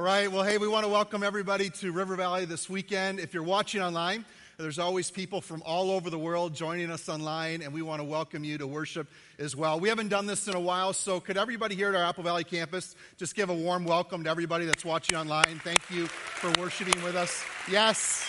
right. Well, hey, we want to welcome everybody to River Valley this weekend. If you're watching online, there's always people from all over the world joining us online, and we want to welcome you to worship as well. We haven't done this in a while, so could everybody here at our Apple Valley campus just give a warm welcome to everybody that's watching online? Thank you for worshiping with us. Yes.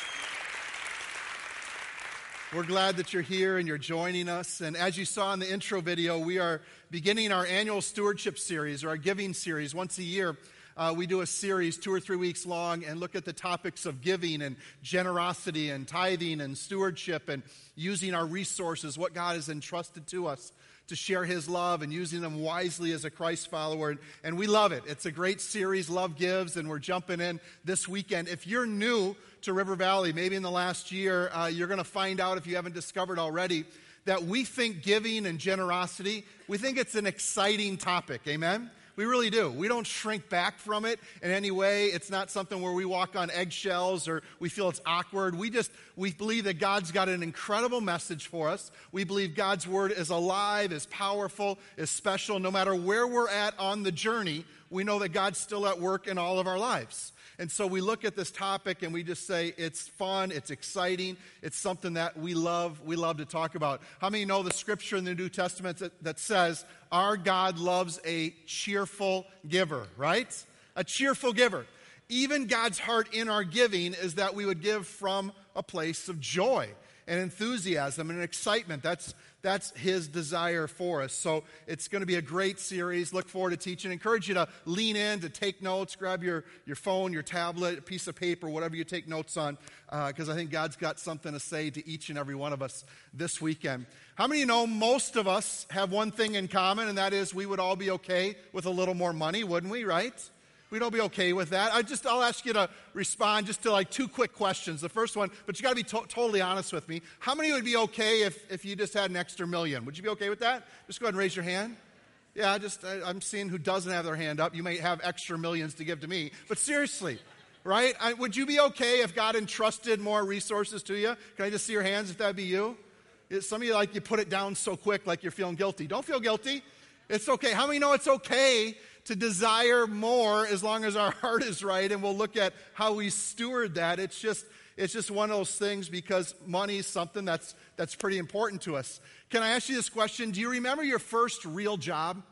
We're glad that you're here and you're joining us. And as you saw in the intro video, we are beginning our annual stewardship series, or our giving series. Once a year, we do a series 2 or 3 weeks long and look at the topics of giving and generosity and tithing and stewardship and using our resources, what God has entrusted to us to share His love and using them wisely as a Christ follower. And we love it. It's a great series, Love Gives, and we're jumping in this weekend. If you're new to River Valley, maybe in the last year, you're going to find out, if you haven't discovered already, that we think giving and generosity, we think it's an exciting topic. Amen? We really do. We don't shrink back from it in any way. It's not something where we walk on eggshells or we feel it's awkward. We believe that God's got an incredible message for us. We believe God's word is alive, is powerful, is special. No matter where we're at on the journey, we know that God's still at work in all of our lives. And so we look at this topic and we just say it's fun, it's exciting, it's something that we love to talk about. How many know the scripture in the New Testament that says, our God loves a cheerful giver, right? A cheerful giver. Even God's heart in our giving is that we would give from a place of joy and enthusiasm and excitement. That's His desire for us. So it's going to be a great series. Look forward to teaching. I encourage you to lean in, to take notes. Grab your phone, your tablet, a piece of paper, whatever you take notes on, because I think God's got something to say to each and every one of us this weekend. How many of you know most of us have one thing in common, and that is we would all be okay with a little more money, wouldn't we, right? We'd all be okay with that. I'll ask you to respond just to like 2 quick questions. The first one, but you got to be totally honest with me. How many would be okay if you just had an extra million? Would you be okay with that? Just go ahead and raise your hand. Yeah, I'm seeing who doesn't have their hand up. You may have extra millions to give to me. But seriously, right? Would you be okay if God entrusted more resources to you? Can I just see your hands if that'd be you? Some of you, like, you put it down so quick like you're feeling guilty. Don't feel guilty. It's okay. How many know it's okay to desire more as long as our heart is right, and we'll look at how we steward that. It's just one of those things, because money is something that's pretty important to us. Can I ask you this question? Do you remember your first real job?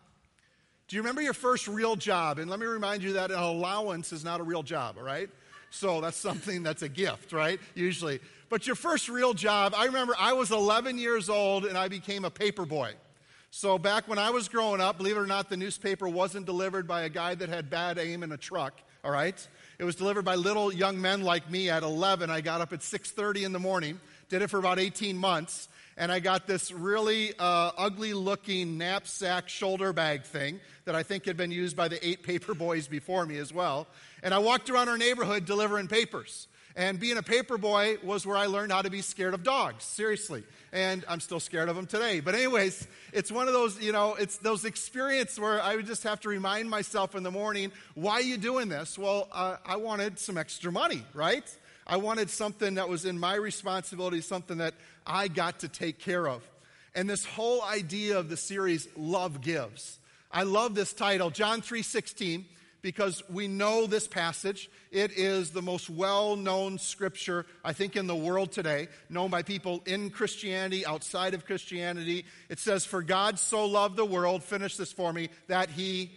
Do you remember your first real job? And let me remind you that an allowance is not a real job, all right? So that's something that's a gift, right? Usually. But your first real job, I remember I was 11 years old and I became a paper boy. So back when I was growing up, believe it or not, the newspaper wasn't delivered by a guy that had bad aim in a truck, all right? It was delivered by little young men like me at 11. I got up at 6:30 in the morning, did it for about 18 months, and I got this really ugly-looking knapsack shoulder bag thing that I think had been used by the 8 paper boys before me as well. And I walked around our neighborhood delivering papers. And being a paper boy was where I learned how to be scared of dogs, seriously. And I'm still scared of them today. But anyways, it's one of those, it's those experiences where I would just have to remind myself in the morning, why are you doing this? Well, I wanted some extra money, right? I wanted something that was in my responsibility, something that I got to take care of. And this whole idea of the series, Love Gives. I love this title, John 3:16. Because we know this passage. It is the most well-known scripture, I think, in the world today, known by people in Christianity, outside of Christianity. It says, for God so loved the world, finish this for me, that He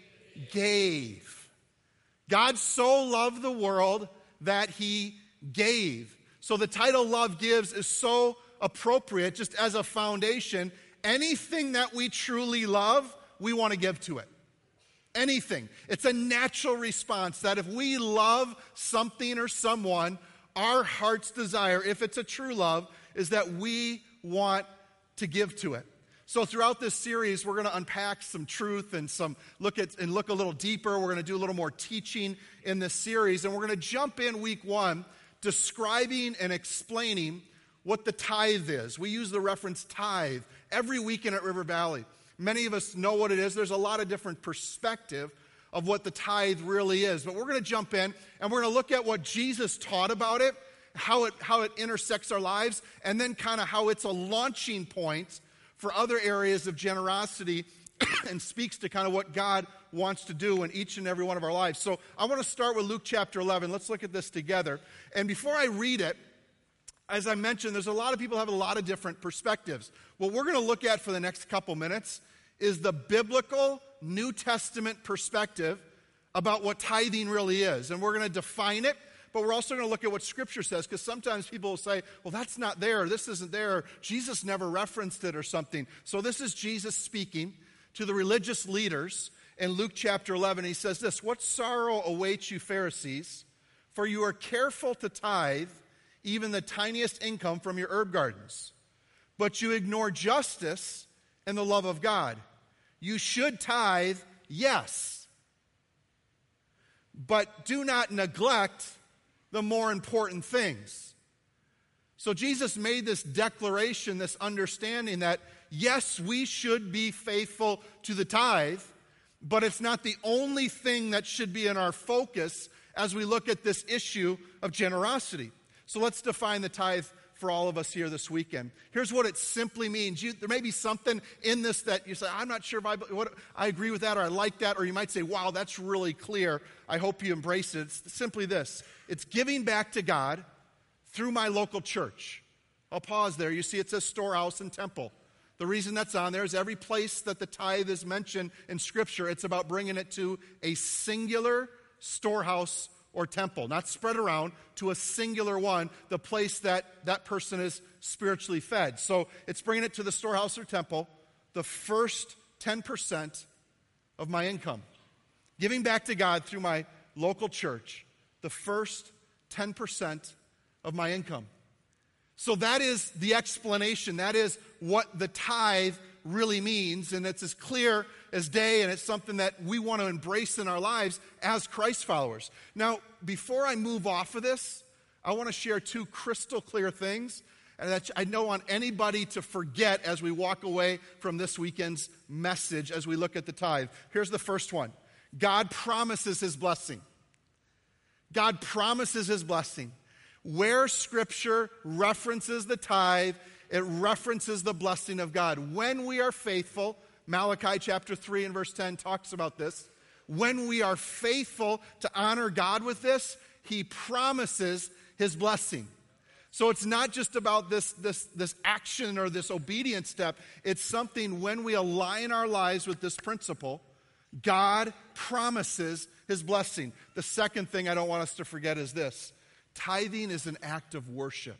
gave. God so loved the world that He gave. So the title Love Gives is so appropriate, just as a foundation. Anything that we truly love, we want to give to it. Anything. It's a natural response that if we love something or someone, our heart's desire, if it's a true love, is that we want to give to it. So throughout this series, we're going to unpack some truth and look a little deeper. We're going to do a little more teaching in this series, and we're going to jump in week 1 describing and explaining what the tithe is. We use the reference tithe every weekend at River Valley. Many of us know what it is. There's a lot of different perspective of what the tithe really is. But we're going to jump in and we're going to look at what Jesus taught about it, how it intersects our lives, and then kind of how it's a launching point for other areas of generosity and speaks to kind of what God wants to do in each and every one of our lives. So I want to start with Luke chapter 11. Let's look at this together. And before I read it, as I mentioned, there's a lot of people have a lot of different perspectives. What we're going to look at for the next couple minutes is the biblical New Testament perspective about what tithing really is. And we're going to define it, but we're also going to look at what Scripture says, because sometimes people will say, well, that's not there, this isn't there, Jesus never referenced it or something. So this is Jesus speaking to the religious leaders in Luke chapter 11. He says this, "What sorrow awaits you, Pharisees, for you are careful to tithe even the tiniest income from your herb gardens, but you ignore justice and the love of God. You should tithe, yes, but do not neglect the more important things." So Jesus made this declaration, this understanding that, yes, we should be faithful to the tithe, but it's not the only thing that should be in our focus as we look at this issue of generosity. So let's define the tithe for all of us here this weekend. Here's what it simply means. There may be something in this that you say, I'm not sure if I agree with that or I like that, or you might say, wow, that's really clear. I hope you embrace it. It's simply this. It's giving back to God through my local church. I'll pause there. You see it says storehouse and temple. The reason that's on there is every place that the tithe is mentioned in Scripture, it's about bringing it to a singular storehouse or temple, not spread around, to a singular one, the place that that person is spiritually fed. So it's bringing it to the storehouse or temple, the first 10% of my income. Giving back to God through my local church, the first 10% of my income. So that is the explanation. That is what the tithe really means, and it's as clear as day, and it's something that we want to embrace in our lives as Christ followers. Now, before I move off of this, I want to share two crystal clear things that I don't want anybody to forget as we walk away from this weekend's message as we look at the tithe. Here's the first one. God promises His blessing. God promises His blessing. Where Scripture references the tithe, it references the blessing of God. When we are faithful, Malachi chapter 3 and verse 10 talks about this. When we are faithful to honor God with this, He promises His blessing. So it's not just about this action or this obedience step. It's something when we align our lives with this principle, God promises His blessing. The second thing I don't want us to forget is this. Tithing is an act of worship.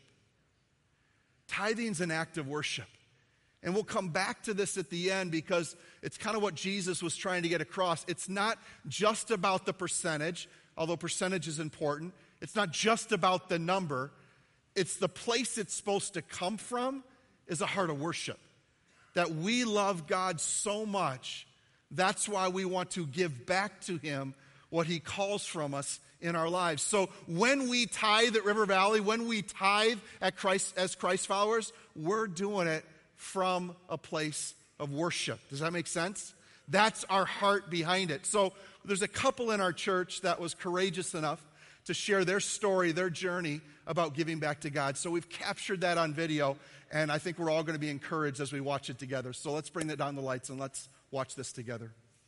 Tithing is an act of worship. And we'll come back to this at the end because it's kind of what Jesus was trying to get across. It's not just about the percentage, although percentage is important. It's not just about the number. It's the place it's supposed to come from is a heart of worship. That we love God so much, that's why we want to give back to Him what He calls from us in our lives. So when we tithe at River Valley, when we tithe at Christ as Christ followers, we're doing it from a place of worship. Does that make sense? That's our heart behind it. So there's a couple in our church that was courageous enough to share their story, their journey about giving back to God. So we've captured that on video, and I think we're all going to be encouraged as we watch it together. So let's bring that down the lights and let's watch this together.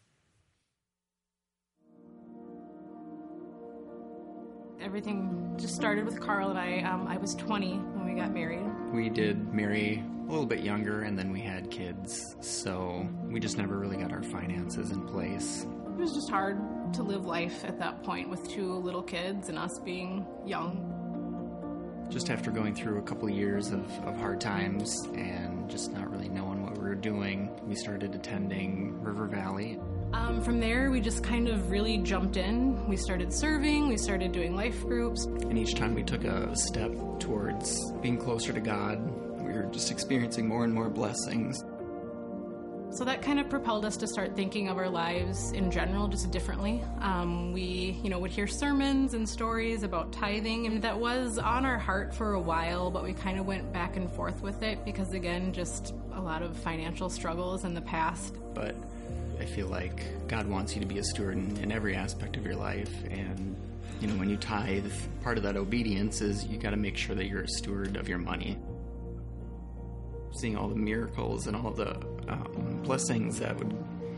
Everything just started with Carl and I. I was 20 when we got married. We did marry a little bit younger, and then we had kids, so we just never really got our finances in place. It was just hard to live life at that point with two little kids and us being young. Just after going through a couple of years of hard times and just not really knowing what we were doing, we started attending River Valley. From there, we just kind of really jumped in. We started serving, we started doing life groups. And each time we took a step towards being closer to God, we were just experiencing more and more blessings. So that kind of propelled us to start thinking of our lives in general just differently. We, would hear sermons and stories about tithing, and that was on our heart for a while, but we kind of went back and forth with it because, again, just a lot of financial struggles in the past. But I feel like God wants you to be a steward in every aspect of your life, and when you tithe, part of that obedience is you got to make sure that you're a steward of your money. Seeing all the miracles and all the blessings that would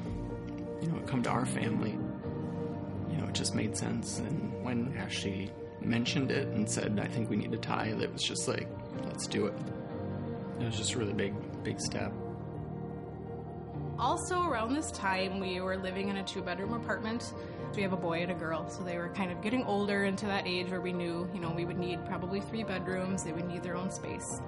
come to our family. It just made sense. And when Ashley mentioned it and said, I think we need to tithe, it was just like, let's do it. It was just a really big step. Also, around this time, we were living in a 2-bedroom apartment. We have a boy and a girl, so they were kind of getting older into that age where we knew, we would need probably 3 bedrooms. They would need their own space.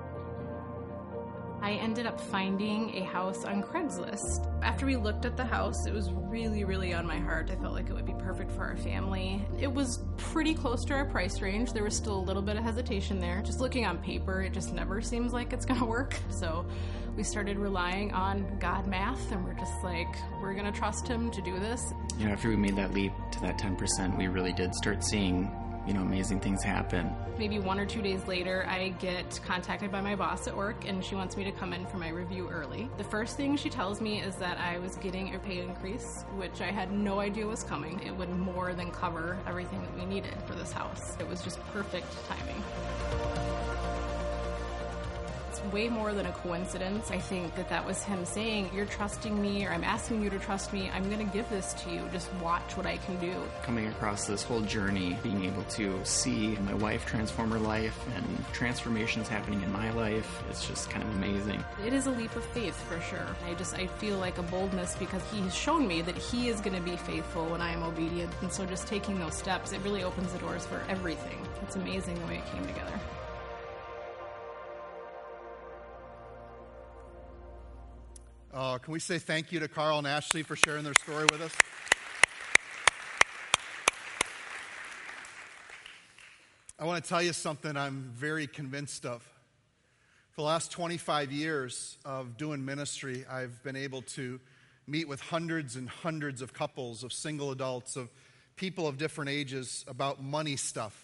I ended up finding a house on Craigslist. After we looked at the house, it was really, really on my heart. I felt like it would be perfect for our family. It was pretty close to our price range. There was still a little bit of hesitation there. Just looking on paper, it just never seems like it's going to work. So we started relying on God math, and we're just like, we're going to trust him to do this. After we made that leap to that 10%, we really did start seeing amazing things happen. Maybe 1 or 2 days later, I get contacted by my boss at work, and she wants me to come in for my review early. The first thing she tells me is that I was getting a pay increase, which I had no idea was coming. It would more than cover everything that we needed for this house. It was just perfect timing. It's way more than a coincidence. I think that was him saying, you're trusting me, or I'm asking you to trust me. I'm going to give this to you. Just watch what I can do. Coming across this whole journey, being able to see my wife transform her life and transformations happening in my life, it's just kind of amazing. It is a leap of faith for sure. I feel like a boldness because he has shown me that he is going to be faithful when I am obedient. And so just taking those steps, it really opens the doors for everything. It's amazing the way it came together. Can we say thank you to Carl and Ashley for sharing their story with us? I want to tell you something I'm very convinced of. For the last 25 years of doing ministry, I've been able to meet with hundreds and hundreds of couples, of single adults, of people of different ages about money stuff.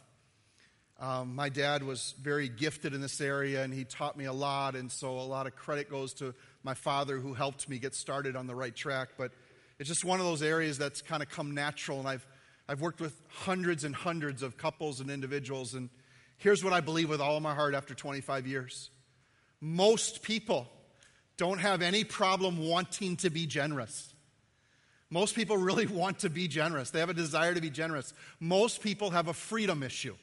My dad was very gifted in this area, and he taught me a lot, and so a lot of credit goes to my father who helped me get started on the right track. But it's just one of those areas that's kind of come natural, and I've worked with hundreds and hundreds of couples and individuals, and here's what I believe with all of my heart after 25 years. Most people don't have any problem wanting to be generous. Most people really want to be generous. They have a desire to be generous. Most people have a freedom issue.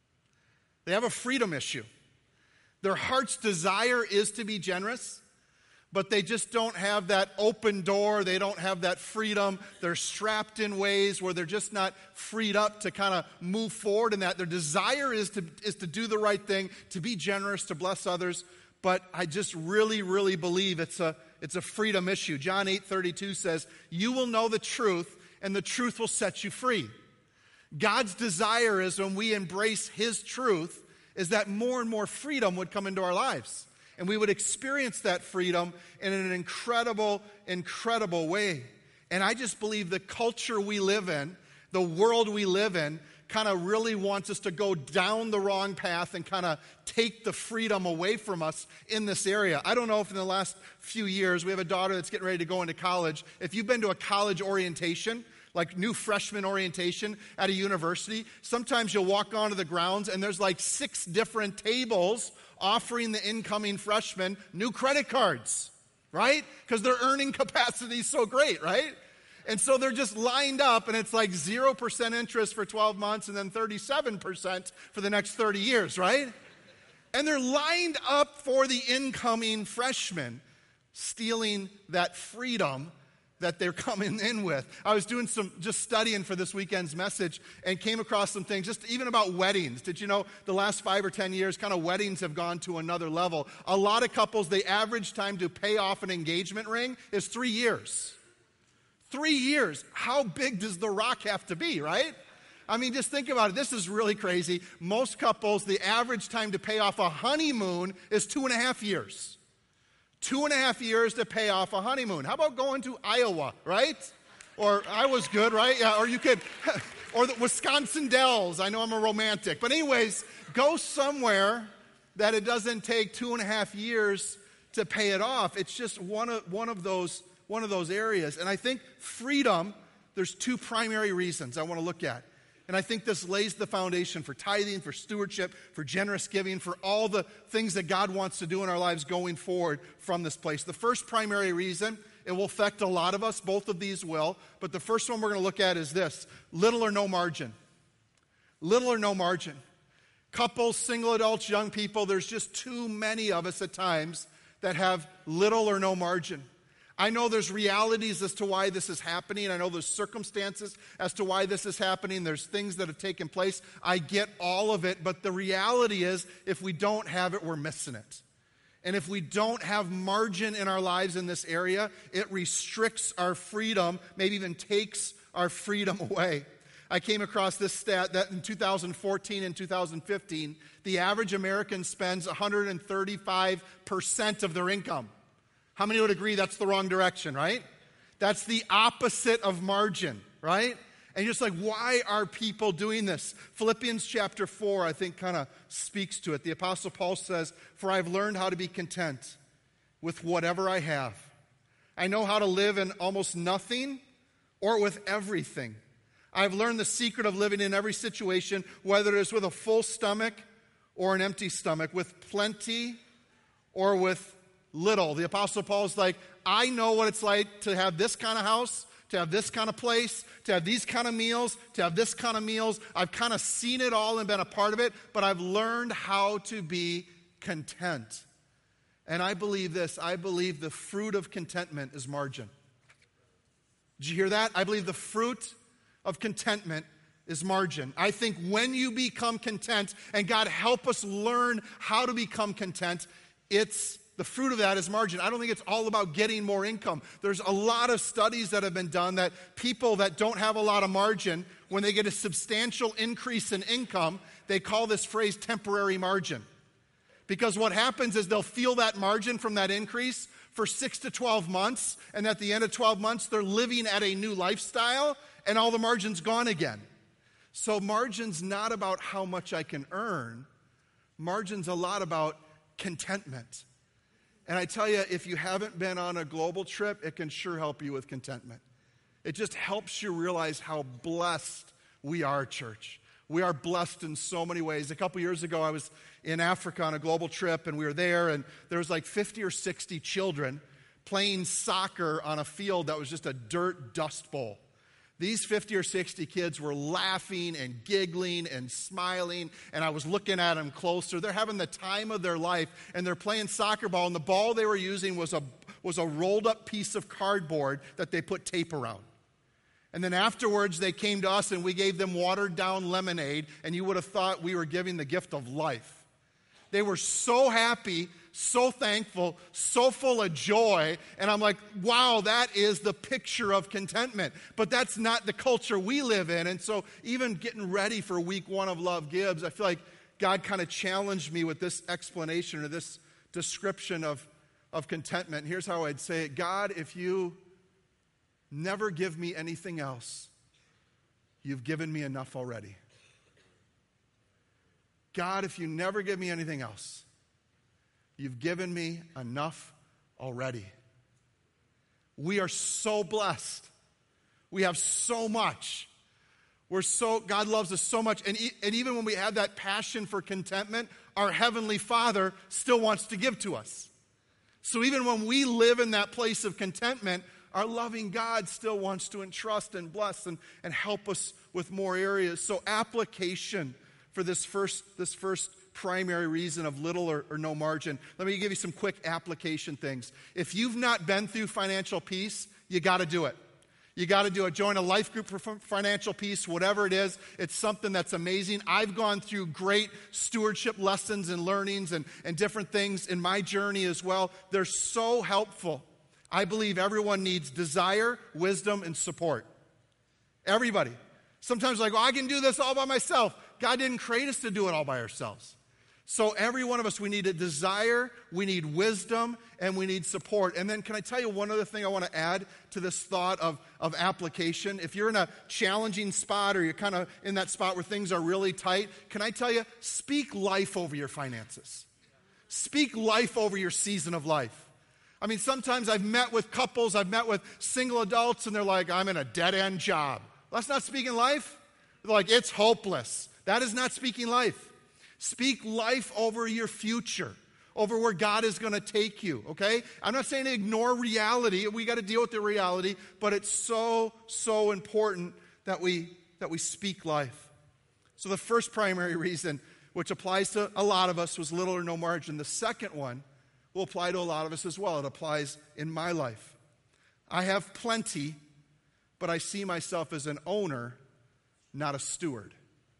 They have a freedom issue. Their heart's desire is to be generous, but they just don't have that open door. They don't have that freedom. They're strapped in ways where they're just not freed up to kind of move forward in that. Their desire is to do the right thing, to be generous, to bless others. But I just really, really believe it's a freedom issue. John 8:32 says, "You will know the truth, and the truth will set you free." God's desire is when we embrace his truth is that more and more freedom would come into our lives. And we would experience that freedom in an incredible, incredible way. And I just believe the culture we live in, the world we live in, kind of really wants us to go down the wrong path and kind of take the freedom away from us in this area. I don't know if in the last few years, we have a daughter that's getting ready to go into college. If you've been to a college orientation, like new freshman orientation at a university, sometimes you'll walk onto the grounds and there's like 6 different tables offering the incoming freshmen new credit cards, right? Because their earning capacity is so great, right? And so they're just lined up, and it's like 0% interest for 12 months and then 37% for the next 30 years, right? And they're lined up for the incoming freshmen, stealing that freedom that they're coming in with. I was doing just studying for this weekend's message and came across some things, just even about weddings. Did you know the last 5 or 10 years, kind of weddings have gone to another level? A lot of couples, the average time to pay off an engagement ring is 3 years. 3 years. How big does the rock have to be, right? I mean, just think about it. This is really crazy. Most couples, the average time to pay off a honeymoon is 2.5 years. 2.5 years to pay off a honeymoon. How about going to Iowa, right? Or I was good, right? Yeah, or you could, or the Wisconsin Dells. I know I'm a romantic. But anyways, go somewhere that it doesn't take 2.5 years to pay it off. It's just one of those areas. And I think freedom, there's 2 primary reasons I want to look at. And I think this lays the foundation for tithing, for stewardship, for generous giving, for all the things that God wants to do in our lives going forward from this place. The first primary reason It will affect a lot of us. Both of these will. But the first one we're going to look at is this: little or no margin. Little or no margin. Couples, single adults, young people, there's just too many of us at times that have little or no margin. I know there's realities as to why this is happening. I know there's circumstances as to why this is happening. There's things that have taken place. I get all of it, but the reality is if we don't have it, we're missing it. And if we don't have margin in our lives in this area, it restricts our freedom, maybe even takes our freedom away. I came across this stat that in 2014 and 2015, the average American spends 135% of their income. How many would agree that's the wrong direction, right? That's the opposite of margin, right? And you're just like, why are people doing this? Philippians chapter 4, I think, kind of speaks to it. The Apostle Paul says, "For I've learned how to be content with whatever I have. I know how to live in almost nothing or with everything. I've learned the secret of living in every situation, whether it is with a full stomach or an empty stomach, with plenty or with little." The Apostle Paul's like, I know what it's like to have this kind of house, to have this kind of place, to have these kind of meals, to have this kind of meals. I've kind of seen it all and been a part of it, but I've learned how to be content. And I believe this. I believe the fruit of contentment is margin. Did you hear that? I believe the fruit of contentment is margin. I think when you become content, and God help us learn how to become content, it's the fruit of that is margin. I don't think it's all about getting more income. There's a lot of studies that have been done that people that don't have a lot of margin, when they get a substantial increase in income, they call this phrase temporary margin. Because what happens is they'll feel that margin from that increase for 6 to 12 months, and at the end of 12 months, they're living at a new lifestyle, and all the margin's gone again. So margin's not about how much I can earn. Margin's a lot about contentment. And I tell you, if you haven't been on a global trip, it can sure help you with contentment. It just helps you realize how blessed we are, church. We are blessed in so many ways. A couple years ago, I was in Africa on a global trip, and we were there, and there was like 50 or 60 children playing soccer on a field that was just a dirt dust bowl. These 50 or 60 kids were laughing and giggling and smiling, and I was looking at them closer. They're having the time of their life, and they're playing soccer ball, and the ball they were using was a rolled-up piece of cardboard that they put tape around. And then afterwards, they came to us, and we gave them watered-down lemonade, and you would have thought we were giving the gift of life. They were so happy, so thankful, so full of joy. And I'm like, wow, that is the picture of contentment. But that's not the culture we live in. And so even getting ready for week 1 of Love Gives, I feel like God kind of challenged me with this explanation or this description of contentment. Here's how I'd say it. God, if you never give me anything else, you've given me enough already. God, if you never give me anything else, you've given me enough already. We are so blessed. We have so much. God loves us so much. And even when we have that passion for contentment, our Heavenly Father still wants to give to us. So even when we live in that place of contentment, our loving God still wants to entrust and bless and help us with more areas. So application for this first primary reason of little or no margin. Let me give you some quick application things. If you've not been through financial peace, you got to do it. You got to do it. Join a life group for financial peace, whatever it is. It's something that's amazing. I've gone through great stewardship lessons and learnings and different things in my journey as well. They're so helpful. I believe everyone needs desire, wisdom, and support. Everybody. Sometimes like, I can do this all by myself. God didn't create us to do it all by ourselves. So every one of us, we need a desire, we need wisdom, and we need support. And then can I tell you one other thing I want to add to this thought of application? If you're in a challenging spot or you're kind of in that spot where things are really tight, can I tell you, speak life over your finances. Speak life over your season of life. I mean, sometimes I've met with couples, I've met with single adults, and they're like, I'm in a dead-end job. Well, that's not speaking life. They're like, it's hopeless. That is not speaking life. Speak life over your future, over where God is going to take you, okay? I'm not saying to ignore reality. We got to deal with the reality, but it's so, so important that we speak life. So the first primary reason, which applies to a lot of us, was little or no margin. The second one will apply to a lot of us as well. It applies in my life. I have plenty, but I see myself as an owner, not a steward.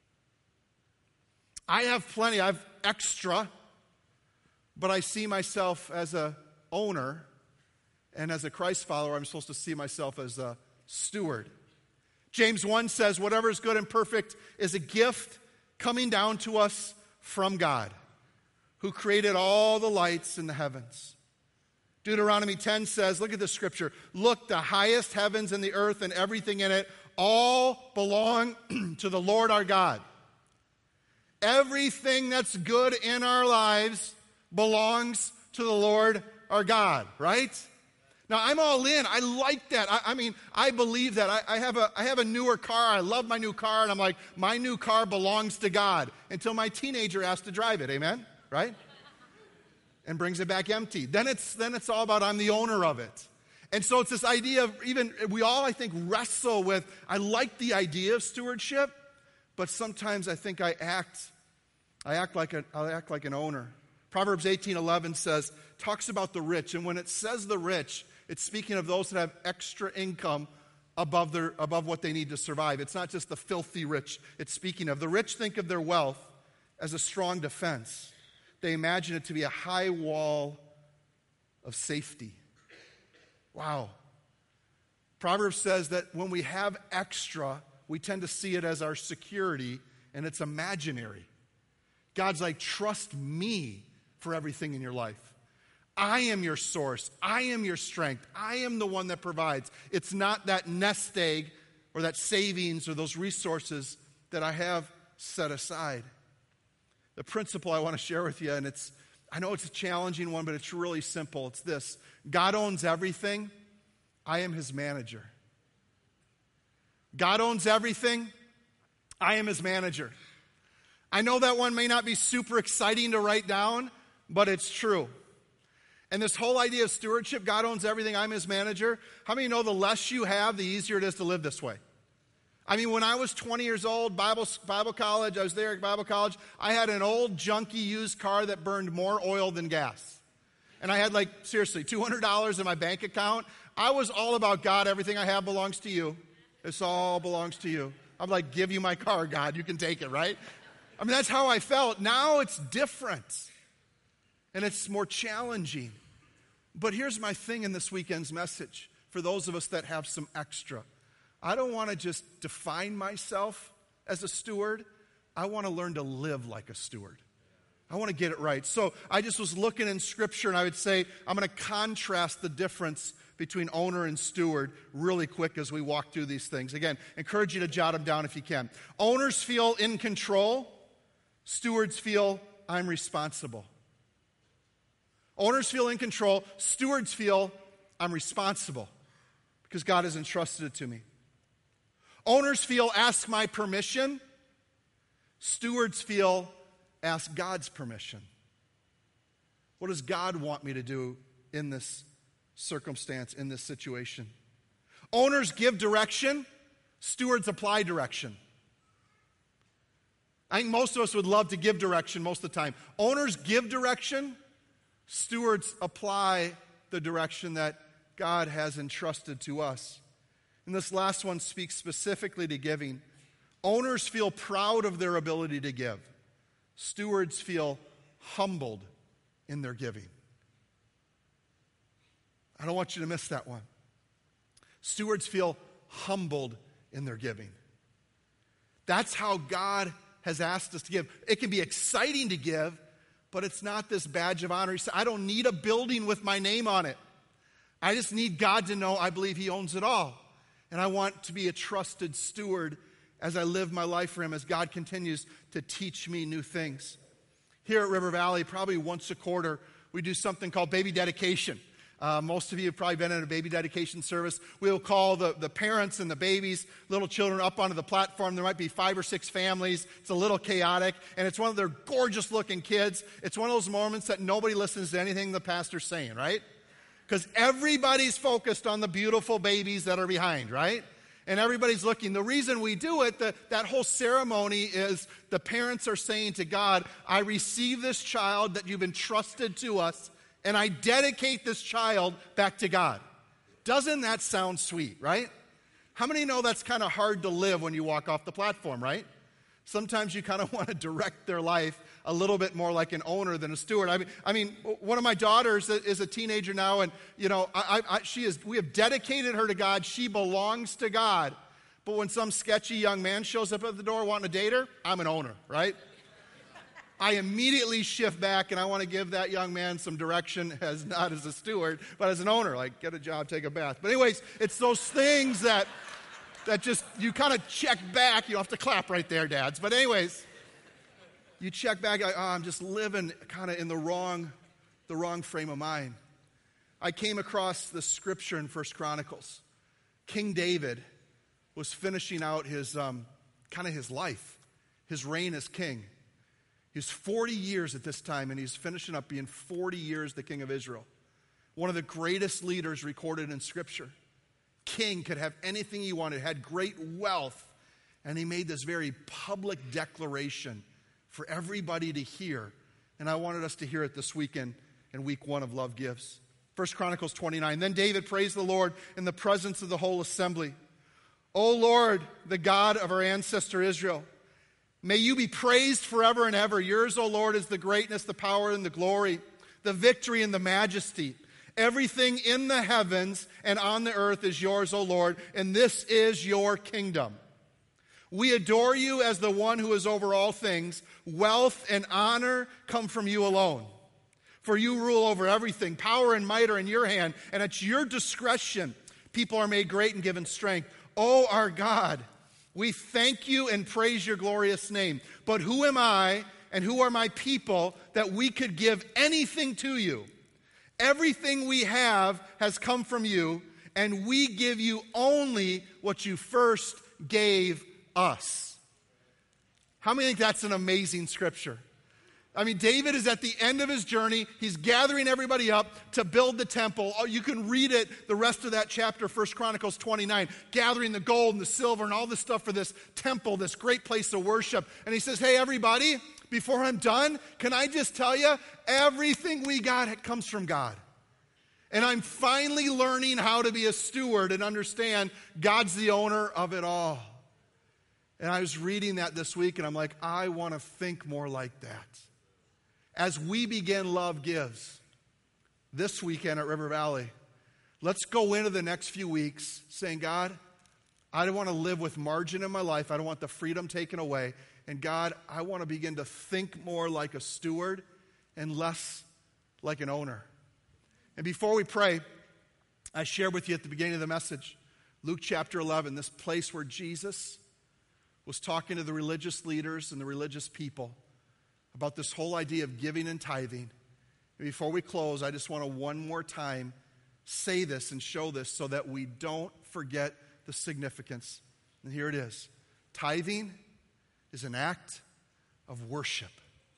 I have plenty, I have extra, but I see myself as an owner, and as a Christ follower, I'm supposed to see myself as a steward. James 1 says, whatever is good and perfect is a gift coming down to us from God, who created all the lights in the heavens. Deuteronomy 10 says, look at this scripture, look, the highest heavens and the earth and everything in it all belong to the Lord our God. Everything that's good in our lives belongs to the Lord our God, right? Now, I'm all in. I like that. I mean, I believe that. I have a newer car. I love my new car, and I'm like, my new car belongs to God until my teenager asks to drive it, amen? Right? And brings it back empty. Then it's all about I'm the owner of it. And so it's this idea of we all, I think, wrestle with, I like the idea of stewardship, but sometimes I think I act like an owner. Proverbs 18:11 talks about the rich, and when it says the rich, it's speaking of those that have extra income above what they need to survive. It's not just the filthy rich it's speaking of. The rich think of their wealth as a strong defense. They imagine it to be a high wall of safety. Wow. Proverbs says that when we have extra, we tend to see it as our security, and it's imaginary. God's like, trust me for everything in your life. I am your source. I am your strength. I am the one that provides. It's not that nest egg or that savings or those resources that I have set aside. The principle I want to share with you, and I know it's a challenging one, but it's really simple. It's this: God owns everything. I am his manager. God owns everything. I am his manager. I know that one may not be super exciting to write down, but it's true. And this whole idea of stewardship, God owns everything, I'm his manager. How many know the less you have, the easier it is to live this way? I mean, when I was 20 years old, Bible college, I was there at Bible college, I had an old junky used car that burned more oil than gas. And I had seriously, $200 in my bank account. I was all about, God, everything I have belongs to you. This all belongs to you. I'm like, give you my car, God, you can take it, right? I mean, that's how I felt. Now it's different. And it's more challenging. But here's my thing in this weekend's message for those of us that have some extra. I don't want to just define myself as a steward. I want to learn to live like a steward. I want to get it right. So I just was looking in Scripture, and I would say I'm going to contrast the difference between owner and steward really quick as we walk through these things. Again, encourage you to jot them down if you can. Owners feel in control. Stewards feel I'm responsible. Owners feel in control. Stewards feel I'm responsible because God has entrusted it to me. Owners feel ask my permission. Stewards feel ask God's permission. What does God want me to do in this circumstance, in this situation? Owners give direction. Stewards apply direction. I think most of us would love to give direction most of the time. Owners give direction. Stewards apply the direction that God has entrusted to us. And this last one speaks specifically to giving. Owners feel proud of their ability to give. Stewards feel humbled in their giving. I don't want you to miss that one. Stewards feel humbled in their giving. That's how God has asked us to give. It can be exciting to give, but it's not this badge of honor. I don't need a building with my name on it. I just need God to know I believe he owns it all. And I want to be a trusted steward as I live my life for him, as God continues to teach me new things. Here at River Valley, probably once a quarter, we do something called baby dedication. Most of you have probably been in a baby dedication service. We'll call the parents and the babies, little children, up onto the platform. There might be 5 or 6 families. It's a little chaotic, and it's one of their gorgeous-looking kids. It's one of those moments that nobody listens to anything the pastor's saying, right? Because everybody's focused on the beautiful babies that are behind, right? And everybody's looking. The reason we do it, that whole ceremony is the parents are saying to God, I receive this child that you've entrusted to us, and I dedicate this child back to God. Doesn't that sound sweet, right? How many know that's kind of hard to live when you walk off the platform, right? Sometimes you kind of want to direct their life a little bit more like an owner than a steward. I mean, one of my daughters is a teenager now, and you know, we have dedicated her to God. She belongs to God. But when some sketchy young man shows up at the door wanting to date her, I'm an owner, right? I immediately shift back, and I want to give that young man some direction, not as a steward, but as an owner, like get a job, take a bath. But anyways, it's those things that just, you kind of check back. You don't have to clap right there, dads. But anyways, you check back, I'm just living kind of in the wrong frame of mind. I came across the scripture in 1 Chronicles. King David was finishing out his life, his reign as king. He was 40 years at this time, and he's finishing up being 40 years the king of Israel. One of the greatest leaders recorded in Scripture. King could have anything he wanted, had great wealth, and he made this very public declaration for everybody to hear. And I wanted us to hear it this weekend in week 1 of Love Gives. 1 Chronicles 29. Then David praised the Lord in the presence of the whole assembly. O Lord, the God of our ancestor Israel, may you be praised forever and ever. Yours, O Lord, is the greatness, the power, and the glory, the victory and the majesty. Everything in the heavens and on the earth is yours, O Lord, and this is your kingdom. We adore you as the one who is over all things. Wealth and honor come from you alone. For you rule over everything. Power and might are in your hand, and at your discretion people are made great and given strength. O our God, we thank you and praise your glorious name. But who am I and who are my people that we could give anything to you? Everything we have has come from you, and we give you only what you first gave us. How many think that's an amazing scripture? I mean, David is at the end of his journey. He's gathering everybody up to build the temple. Oh, you can read it, the rest of that chapter, 1 Chronicles 29, gathering the gold and the silver and all this stuff for this temple, this great place of worship. And he says, hey, everybody, before I'm done, can I just tell you, everything we got comes from God. And I'm finally learning how to be a steward and understand God's the owner of it all. And I was reading that this week, and I'm like, I want to think more like that. As we begin Love Gives this weekend at River Valley, let's go into the next few weeks saying, God, I don't want to live with margin in my life. I don't want the freedom taken away. And God, I want to begin to think more like a steward and less like an owner. And before we pray, I shared with you at the beginning of the message, Luke chapter 11, this place where Jesus was talking to the religious leaders and the religious people about this whole idea of giving and tithing. And before we close, I just want to one more time say this and show this so that we don't forget the significance. And here it is. Tithing is an act of worship.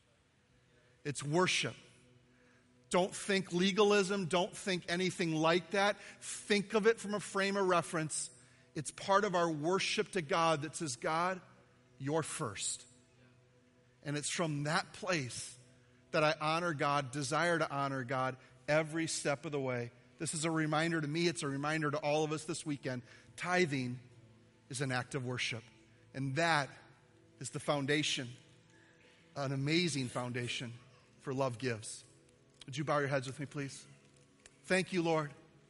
It's worship. Don't think legalism. Don't think anything like that. Think of it from a frame of reference. It's part of our worship to God that says, God, you're first. And it's from that place that I honor God, desire to honor God every step of the way. This is a reminder to me. It's a reminder to all of us this weekend. Tithing is an act of worship. And that is the foundation, an amazing foundation for Love Gives. Would you bow your heads with me, please? Thank you, Lord,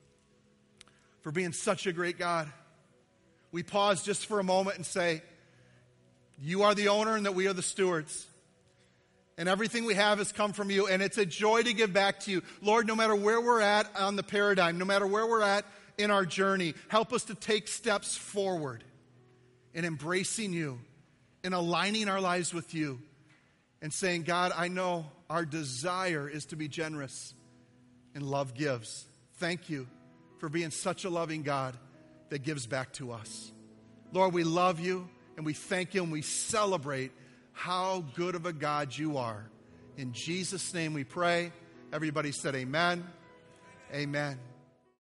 for being such a great God. We pause just for a moment and say, you are the owner and that we are the stewards. And everything we have has come from you, and it's a joy to give back to you. Lord, no matter where we're at on the paradigm, no matter where we're at in our journey, help us to take steps forward in embracing you, in aligning our lives with you, and saying, God, I know our desire is to be generous, and Love Gives. Thank you for being such a loving God that gives back to us. Lord, we love you and we thank you and we celebrate how good of a God you are. In Jesus' name we pray. Everybody said amen. Amen.